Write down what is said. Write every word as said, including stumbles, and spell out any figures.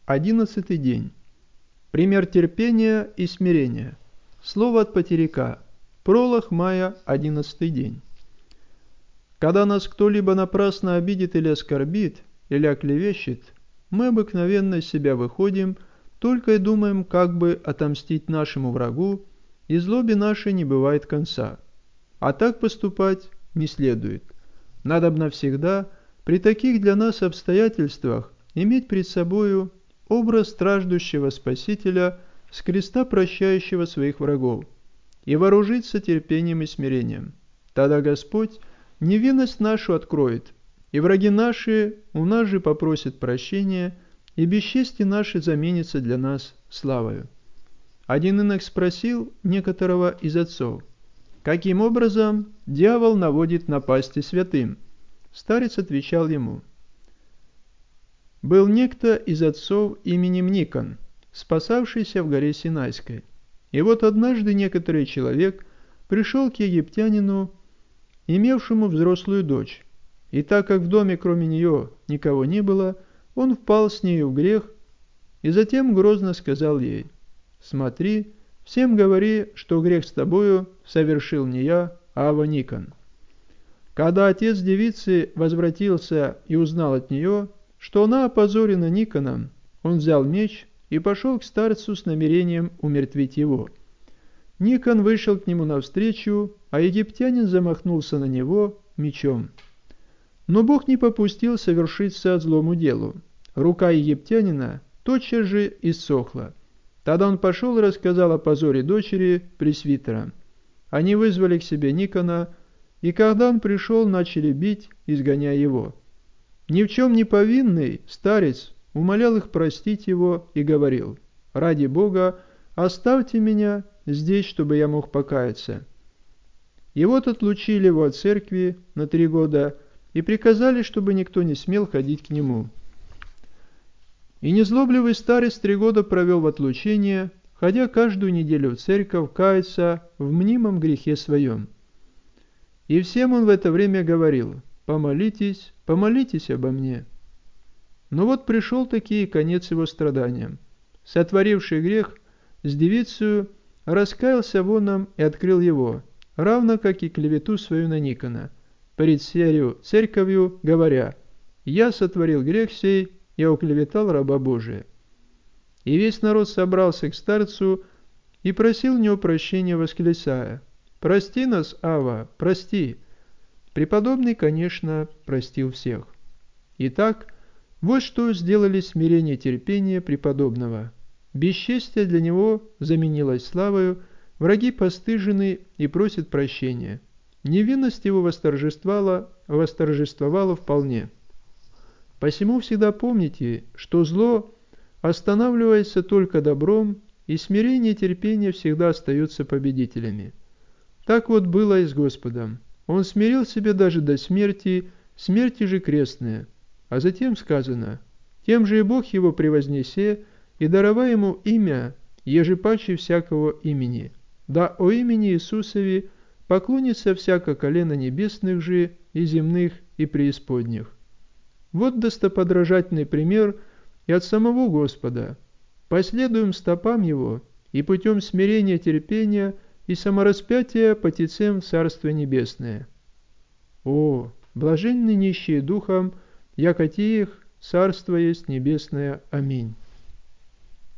Одиннадцатый день. Пример терпения и смирения. Слово от потеряка. Пролог мая, одиннадцатый день. Когда нас кто-либо напрасно обидит или оскорбит, или оклевещет, мы обыкновенно из себя выходим, только и думаем, как бы отомстить нашему врагу, и злобе нашей не бывает конца. А так поступать не следует. Надобно всегда, при таких для нас обстоятельствах, иметь пред собою образ страждущего Спасителя, с креста прощающего своих врагов, и вооружиться терпением и смирением. Тогда Господь невинность нашу откроет, и враги наши у нас же попросят прощения, и бесчестие наше заменится для нас славою. Один инок спросил некоторого из отцов, каким образом дьявол наводит напасти святым? Старец отвечал ему: был некто из отцов именем Никон, спасавшийся в горе Синайской. И вот однажды некоторый человек пришел к египтянину, имевшему взрослую дочь, и так как в доме кроме нее никого не было, он впал с нею в грех, и затем грозно сказал ей: «Смотри, всем говори, что грех с тобою совершил не я, а Ава Никон». Когда отец девицы возвратился и узнал от нее, что она опозорена Никоном, он взял меч и пошел к старцу с намерением умертвить его. Никон вышел к нему навстречу, а египтянин замахнулся на него мечом. Но Бог не попустил совершиться злому делу. Рука египтянина тотчас же иссохла. Тогда он пошел и рассказал о позоре дочери пресвитера. Они вызвали к себе Никона, и когда он пришел, начали бить, изгоняя его. Ни в чем не повинный старец умолял их простить его и говорил: «Ради Бога, оставьте меня здесь, чтобы я мог покаяться». И вот отлучили его от церкви на три года и приказали, чтобы никто не смел ходить к нему. И незлобливый старец три года провел в отлучении, ходя каждую неделю в церковь каяться в мнимом грехе своем. И всем он в это время говорил: «Помолитесь, помолитесь обо мне». Но вот пришел таки конец его страданиям. Сотворивший грех с девицею раскаялся воном и открыл его, равно как и клевету свою на Никона, пред всею церковью, говоря: «Я сотворил грех сей, я оклеветал раба Божия». И весь народ собрался к старцу и просил у него прощения, восклицая: «Прости нас, Ава, прости». Преподобный, конечно, простил всех. Итак, вот что сделали смирение и терпение преподобного. Бесчестие для него заменилось славою, враги постыжены и просят прощения. Невинность его восторжествовала, восторжествовала вполне. Посему всегда помните, что зло останавливается только добром, и смирение и терпение всегда остаются победителями. Так вот было и с Господом. Он смирил себя даже до смерти, смерти же крестная. А затем сказано: «Тем же и Бог его превознесе, и даровай ему имя, еже паче всякого имени. Да о имени Иисусове поклонится всяко колено небесных же, и земных, и преисподних». Вот достоподражательный пример и от самого Господа. Последуем стопам Его, и путем смирения, терпения и самораспятия потецем в Царство Небесное. О, блаженны нищие духом, яко те их Царство есть Небесное. Аминь.